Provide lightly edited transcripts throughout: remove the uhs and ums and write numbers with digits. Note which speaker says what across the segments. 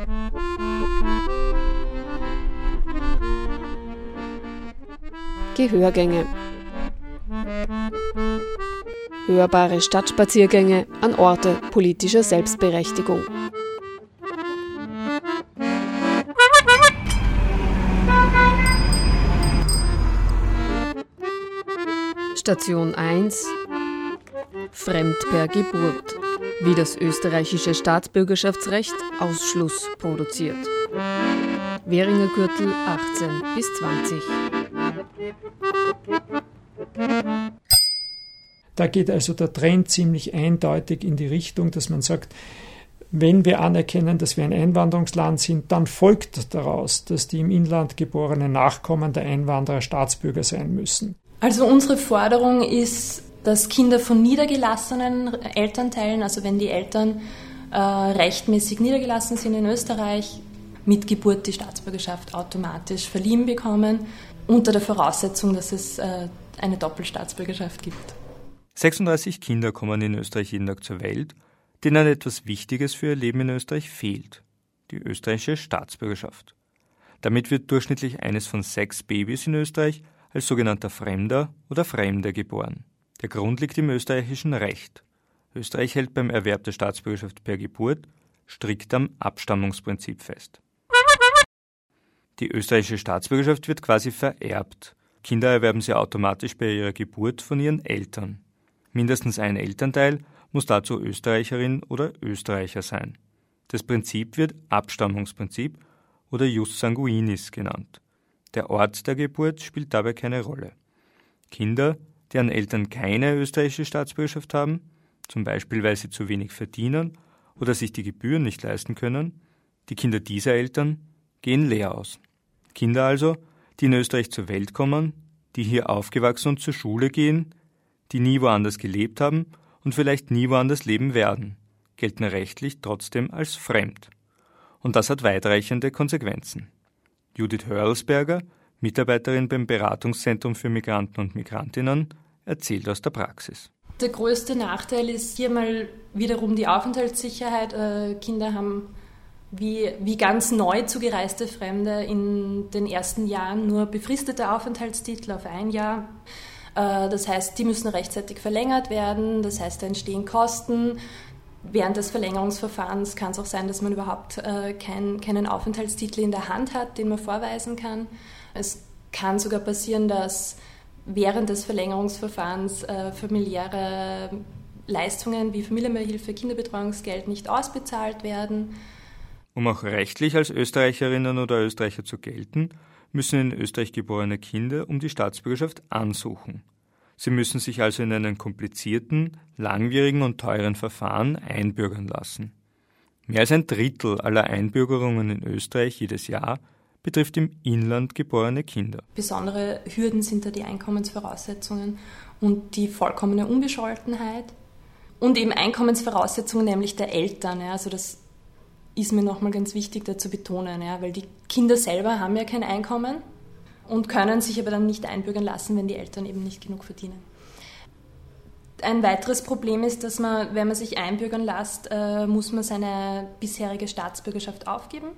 Speaker 1: Gehörgänge. Hörbare Stadtspaziergänge an Orte politischer Selbstberechtigung. Station 1: Fremd per Geburt. Wie das österreichische Staatsbürgerschaftsrecht Ausschluss produziert. Währinger Gürtel 18 bis 20.
Speaker 2: Da geht also der Trend ziemlich eindeutig in die Richtung, dass man sagt, wenn wir anerkennen, dass wir ein Einwanderungsland sind, dann folgt daraus, dass die im Inland geborenen Nachkommen der Einwanderer Staatsbürger sein müssen.
Speaker 3: Also unsere Forderung ist, dass Kinder von niedergelassenen Elternteilen, also wenn die Eltern rechtmäßig niedergelassen sind in Österreich, mit Geburt die Staatsbürgerschaft automatisch verliehen bekommen, unter der Voraussetzung, dass es eine Doppelstaatsbürgerschaft gibt.
Speaker 4: 36 Kinder kommen in Österreich jeden Tag zur Welt, denen etwas Wichtiges für ihr Leben in Österreich fehlt: die österreichische Staatsbürgerschaft. Damit wird durchschnittlich eines von 6 Babys in Österreich als sogenannter Fremder oder Fremde geboren. Der Grund liegt im österreichischen Recht. Österreich hält beim Erwerb der Staatsbürgerschaft per Geburt strikt am Abstammungsprinzip fest. Die österreichische Staatsbürgerschaft wird quasi vererbt. Kinder erwerben sie automatisch bei ihrer Geburt von ihren Eltern. Mindestens ein Elternteil muss dazu Österreicherin oder Österreicher sein. Das Prinzip wird Abstammungsprinzip oder Jus sanguinis genannt. Der Ort der Geburt spielt dabei keine Rolle. Kinder, deren Eltern keine österreichische Staatsbürgerschaft haben, zum Beispiel weil sie zu wenig verdienen oder sich die Gebühren nicht leisten können, die Kinder dieser Eltern gehen leer aus. Kinder also, die in Österreich zur Welt kommen, die hier aufgewachsen und zur Schule gehen, die nie woanders gelebt haben und vielleicht nie woanders leben werden, gelten rechtlich trotzdem als fremd. Und das hat weitreichende Konsequenzen. Judith Hörlsberger, Mitarbeiterin beim Beratungszentrum für Migranten und Migrantinnen, erzählt aus der Praxis.
Speaker 3: Der größte Nachteil ist hier mal wiederum die Aufenthaltssicherheit. Kinder haben wie ganz neu zugereiste Fremde in den ersten Jahren nur befristete Aufenthaltstitel auf 1 Jahr. Das heißt, die müssen rechtzeitig verlängert werden, das heißt, da entstehen Kosten. Während des Verlängerungsverfahrens kann es auch sein, dass man überhaupt keinen Aufenthaltstitel in der Hand hat, den man vorweisen kann. Es kann sogar passieren, dass während des Verlängerungsverfahrens familiäre Leistungen wie Familienbeihilfe, Kinderbetreuungsgeld nicht ausbezahlt werden.
Speaker 4: Um auch rechtlich als Österreicherinnen oder Österreicher zu gelten, müssen in Österreich geborene Kinder um die Staatsbürgerschaft ansuchen. Sie müssen sich also in einem komplizierten, langwierigen und teuren Verfahren einbürgern lassen. Mehr als 1/3 aller Einbürgerungen in Österreich jedes Jahr betrifft im Inland geborene Kinder.
Speaker 3: Besondere Hürden sind da die Einkommensvoraussetzungen und die vollkommene Unbescholtenheit und eben Einkommensvoraussetzungen, nämlich der Eltern. Ja, also das ist mir nochmal ganz wichtig da zu betonen, ja, weil die Kinder selber haben ja kein Einkommen und können sich aber dann nicht einbürgern lassen, wenn die Eltern eben nicht genug verdienen. Ein weiteres Problem ist, dass man, wenn man sich einbürgern lässt, muss man seine bisherige Staatsbürgerschaft aufgeben.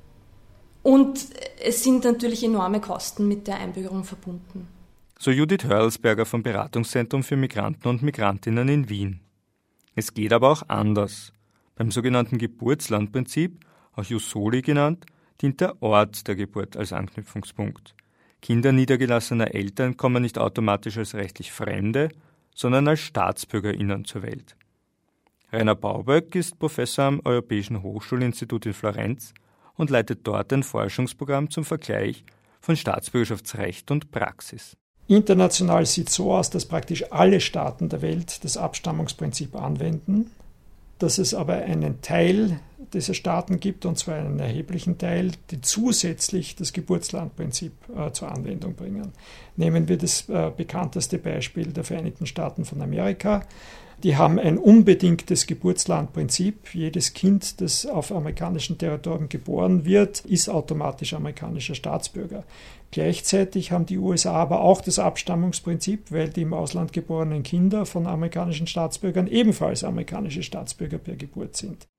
Speaker 3: Und es sind natürlich enorme Kosten mit der Einbürgerung verbunden.
Speaker 4: So Judith Hörlsberger vom Beratungszentrum für Migranten und Migrantinnen in Wien. Es geht aber auch anders. Beim sogenannten Geburtslandprinzip, auch Jus soli genannt, dient der Ort der Geburt als Anknüpfungspunkt. Kinder niedergelassener Eltern kommen nicht automatisch als rechtlich Fremde, sondern als StaatsbürgerInnen zur Welt. Rainer Bauböck ist Professor am Europäischen Hochschulinstitut in Florenz und leitet dort ein Forschungsprogramm zum Vergleich von Staatsbürgerschaftsrecht und Praxis.
Speaker 2: International sieht es so aus, dass praktisch alle Staaten der Welt das Abstammungsprinzip anwenden, dass es aber einen Teil dieser Staaten gibt, und zwar einen erheblichen Teil, die zusätzlich das Geburtslandprinzip zur Anwendung bringen. Nehmen wir das bekannteste Beispiel der Vereinigten Staaten von Amerika. Die haben ein unbedingtes Geburtslandprinzip. Jedes Kind, das auf amerikanischem Territorium geboren wird, ist automatisch amerikanischer Staatsbürger. Gleichzeitig haben die USA aber auch das Abstammungsprinzip, weil die im Ausland geborenen Kinder von amerikanischen Staatsbürgern ebenfalls amerikanische Staatsbürger per Geburt sind.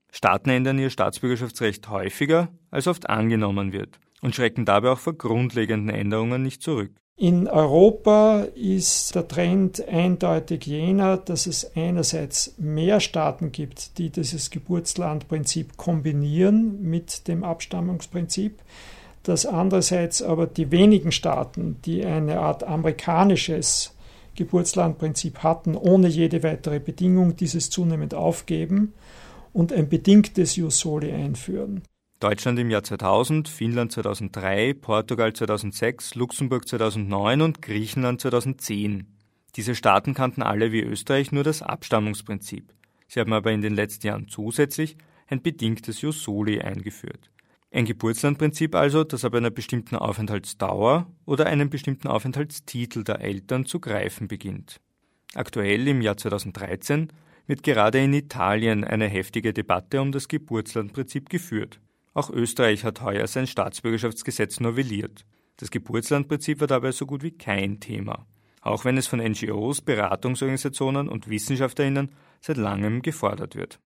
Speaker 4: Staaten ändern ihr Staatsbürgerschaftsrecht häufiger, als oft angenommen wird und schrecken dabei auch vor grundlegenden Änderungen nicht zurück.
Speaker 2: In Europa ist der Trend eindeutig jener, dass es einerseits mehr Staaten gibt, die dieses Geburtslandprinzip kombinieren mit dem Abstammungsprinzip, dass andererseits aber die wenigen Staaten, die eine Art amerikanisches Geburtslandprinzip hatten, ohne jede weitere Bedingung dieses zunehmend aufgeben und ein bedingtes Jus soli einführen.
Speaker 4: Deutschland im Jahr 2000, Finnland 2003, Portugal 2006, Luxemburg 2009 und Griechenland 2010. Diese Staaten kannten alle wie Österreich nur das Abstammungsprinzip. Sie haben aber in den letzten Jahren zusätzlich ein bedingtes Jus soli eingeführt. Ein Geburtslandprinzip also, das ab einer bestimmten Aufenthaltsdauer oder einem bestimmten Aufenthaltstitel der Eltern zu greifen beginnt. Aktuell im Jahr 2013 wird gerade in Italien eine heftige Debatte um das Geburtslandprinzip geführt. Auch Österreich hat heuer sein Staatsbürgerschaftsgesetz novelliert. Das Geburtslandprinzip war dabei so gut wie kein Thema, auch wenn es von NGOs, Beratungsorganisationen und WissenschaftlerInnen seit langem gefordert wird.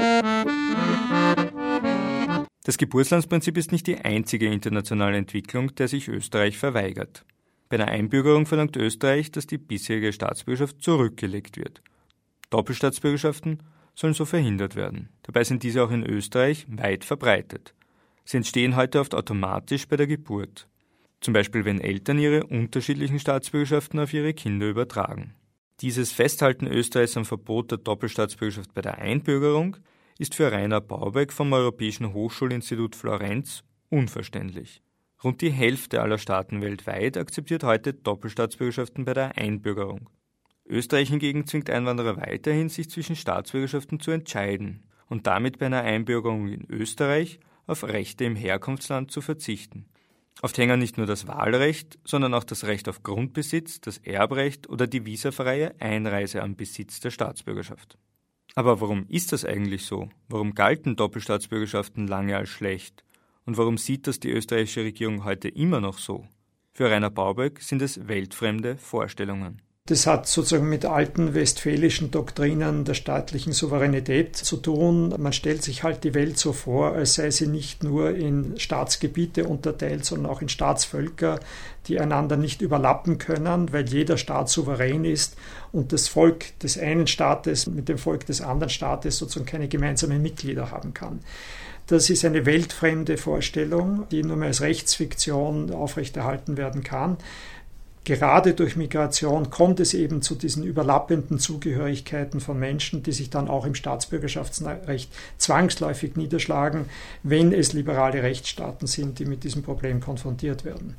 Speaker 4: Das Geburtslandprinzip ist nicht die einzige internationale Entwicklung, der sich Österreich verweigert. Bei der Einbürgerung verlangt Österreich, dass die bisherige Staatsbürgerschaft zurückgelegt wird. Doppelstaatsbürgerschaften sollen so verhindert werden. Dabei sind diese auch in Österreich weit verbreitet. Sie entstehen heute oft automatisch bei der Geburt. Zum Beispiel, wenn Eltern ihre unterschiedlichen Staatsbürgerschaften auf ihre Kinder übertragen. Dieses Festhalten Österreichs am Verbot der Doppelstaatsbürgerschaft bei der Einbürgerung ist für Rainer Baubeck vom Europäischen Hochschulinstitut Florenz unverständlich. Rund die Hälfte aller Staaten weltweit akzeptiert heute Doppelstaatsbürgerschaften bei der Einbürgerung. Österreich hingegen zwingt Einwanderer weiterhin, sich zwischen Staatsbürgerschaften zu entscheiden und damit bei einer Einbürgerung in Österreich auf Rechte im Herkunftsland zu verzichten. Oft hängen nicht nur das Wahlrecht, sondern auch das Recht auf Grundbesitz, das Erbrecht oder die visafreie Einreise am Besitz der Staatsbürgerschaft. Aber warum ist das eigentlich so? Warum galten Doppelstaatsbürgerschaften lange als schlecht? Und warum sieht das die österreichische Regierung heute immer noch so? Für Rainer Baubeck sind es weltfremde Vorstellungen.
Speaker 2: Das hat sozusagen mit alten westfälischen Doktrinen der staatlichen Souveränität zu tun. Man stellt sich halt die Welt so vor, als sei sie nicht nur in Staatsgebiete unterteilt, sondern auch in Staatsvölker, die einander nicht überlappen können, weil jeder Staat souverän ist und das Volk des einen Staates mit dem Volk des anderen Staates sozusagen keine gemeinsamen Mitglieder haben kann. Das ist eine weltfremde Vorstellung, die nur mehr als Rechtsfiktion aufrechterhalten werden kann. Gerade durch Migration kommt es eben zu diesen überlappenden Zugehörigkeiten von Menschen, die sich dann auch im Staatsbürgerschaftsrecht zwangsläufig niederschlagen, wenn es liberale Rechtsstaaten sind, die mit diesem Problem konfrontiert werden.